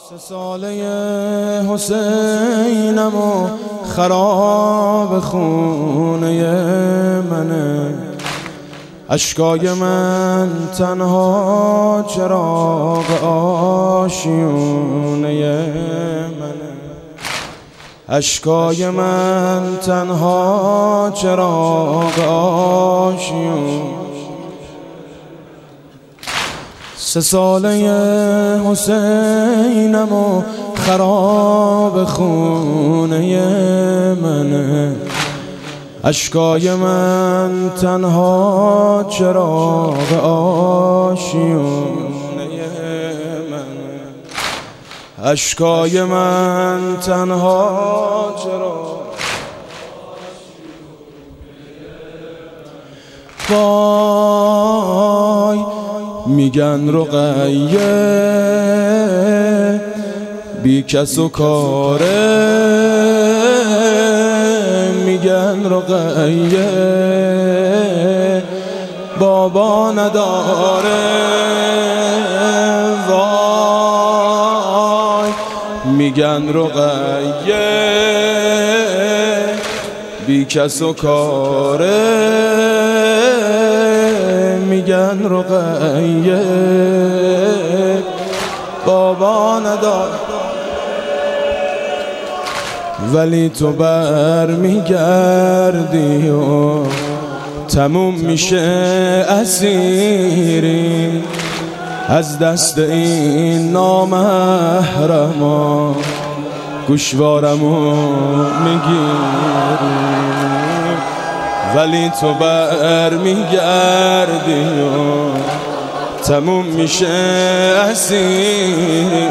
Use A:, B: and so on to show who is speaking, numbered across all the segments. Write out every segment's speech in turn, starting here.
A: سه ساله حسینم و خراب خونه منه، اشکای من تنها چراغ آشیونه منه، اشکای من تنها چراغ آشیونه. سه ساله حسینم و خراب خونه منه، اشکای من تنها چراغ آشیونه منه، اشکای من تنها چراغ. وای میگن رقیه بی کس و کاره، میگن رقیه بابا نداره. وای میگن رقیه بی کس و کاره، میگن رقیه بابا نداره. ولی تو بر میگردی و تموم میشه اسیری، از دست این نامحرما گوشوارمو میگیری. ولی تو بر میگردی و تموم میشه اسیری،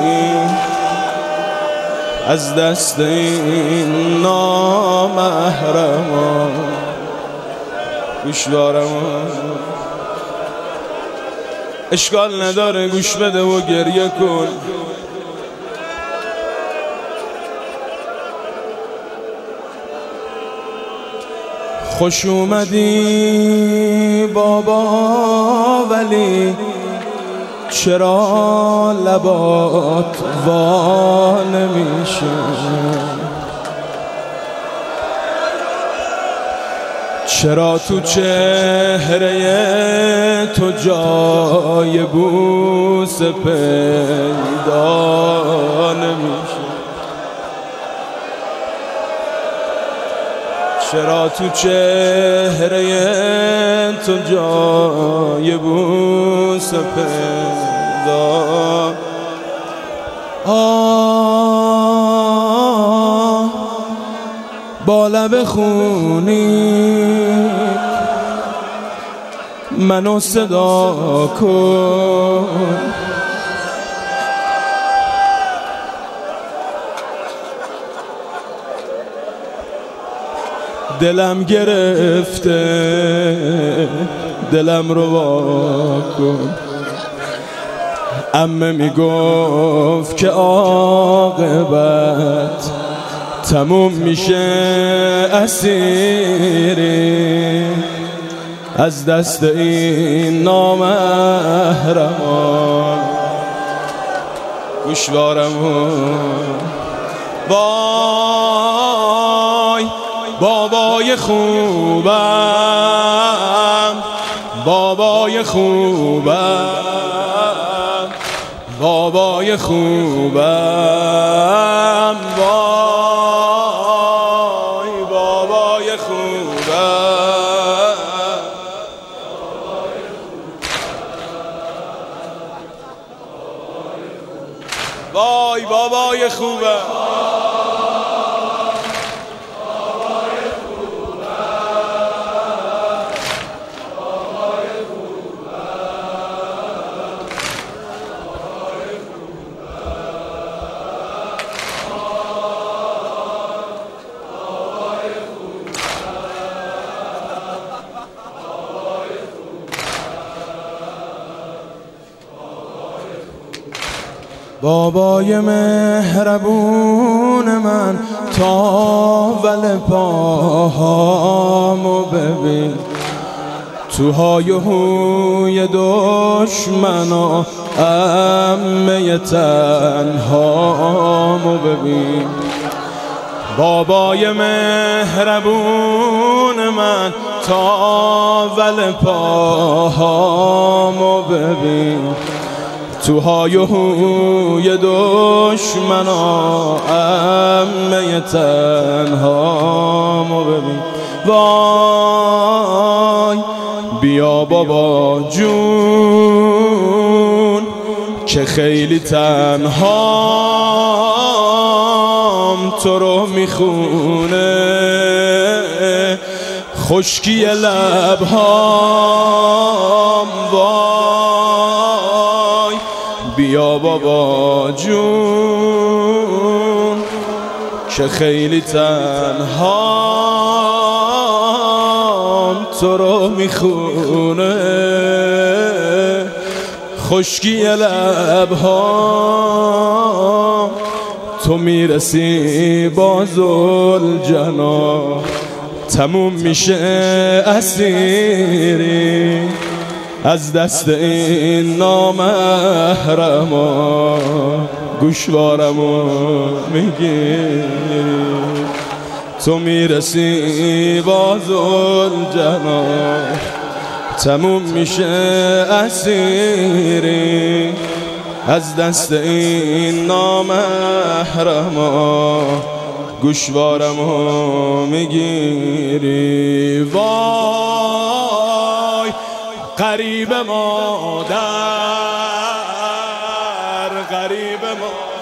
A: از دست این نامحرما گوشوارمو. اشکال نداره گوش بده و گریه کن، خوش اومدی بابا، ولی چرا لبات وا نمیشه؟ چرا تو چهره تو جای بوس پیدا نمیشه؟ چرا تو چهره تو جای بوس پیدا؟ با لب خونی منو صدا کن، دلم گرفته دلم رو وا کن. عمه میگفت که عاقبت تموم میشه اسیری، از دست این نامحرمان گوشوارمو. وای بابای خوبم، بابای خوبم، بابای خوبم. وای بابای خوبم، وای بابای خوبم. بابای مهربون من، تاول پاهامو ببین، تو های و هوی دشمنا عمه تنهامو ببین. بابای مهربون من تاول پاهامو ببین. تو های و هوی دشمنا عمه تنهامو ببین. وای بیا بابا جون که خیلی تنهام تو رو میخونه. خشکی لبهام وای بیا بابا جون که خیلی تنهام تو رو میخونه. خشکی لبهام تو میرسی با ذوالجلال. تموم میشه اسیری از دست این نامحرما. گوشوارمو میگیری تو میرسی با ذوالجلال. تموم میشه اسیری از دست این نامحرما. گوشوارمو میگیری. وای غریب مادر غریب مادر